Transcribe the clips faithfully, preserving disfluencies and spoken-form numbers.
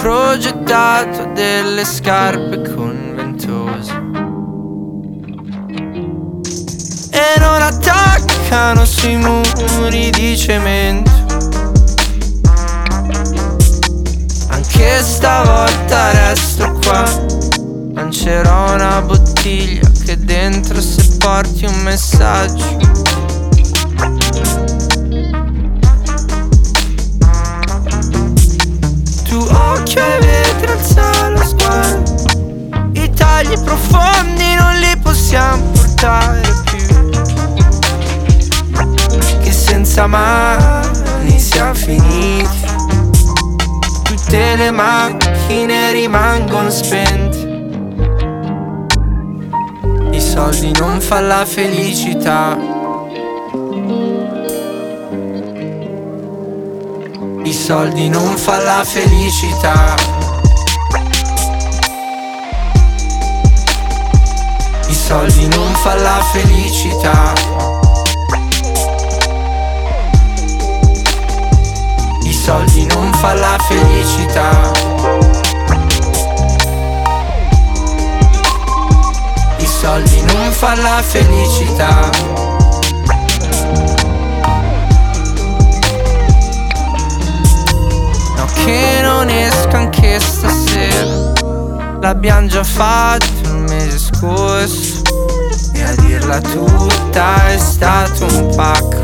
progettato delle scarpe conventose e non attaccano sui muri di cemento. Anche stavolta resto qua, lancerò una bottiglia che dentro se porti un messaggio. Tu occhio ai vetri, alza lo sguardo, i tagli profondi non li possiamo portare più, che senza mani siamo finiti. Tutte le macchine rimangono spente. I soldi non fanno la felicità. I soldi non fanno la felicità. I soldi non fanno la felicità. I soldi non fanno la felicità. I soldi non fanno la felicità. No, che non esca anche stasera, l'abbiamo già fatto il mese scorso, e a dirla tutta è stato un pacco.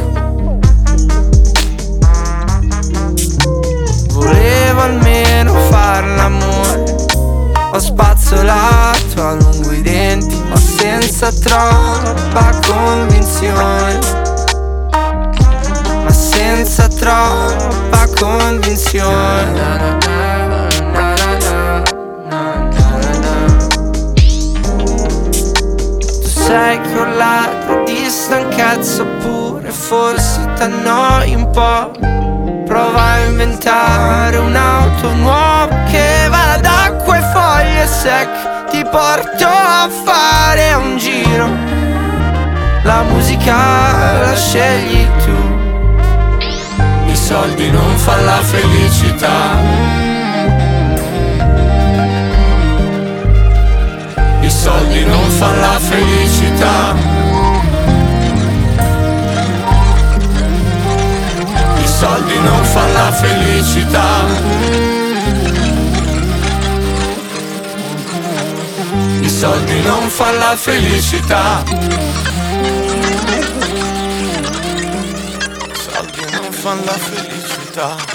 Volevo almeno far l'amore, ho spazzolato a lungo i denti, ma senza troppa convinzione. Ma senza troppa convinzione. Tu sei crollata di stanchezza, oppure forse t'annoi un po'. Prova a inventare un'auto nuova che vada d'acqua e foglie secche. Ti porto a fare un giro, la musica la scegli tu. I soldi non fanno la felicità. I soldi non fanno la felicità. I soldi non fanno la felicità. I soldi non fanno la felicità. I soldi non fanno la felicità.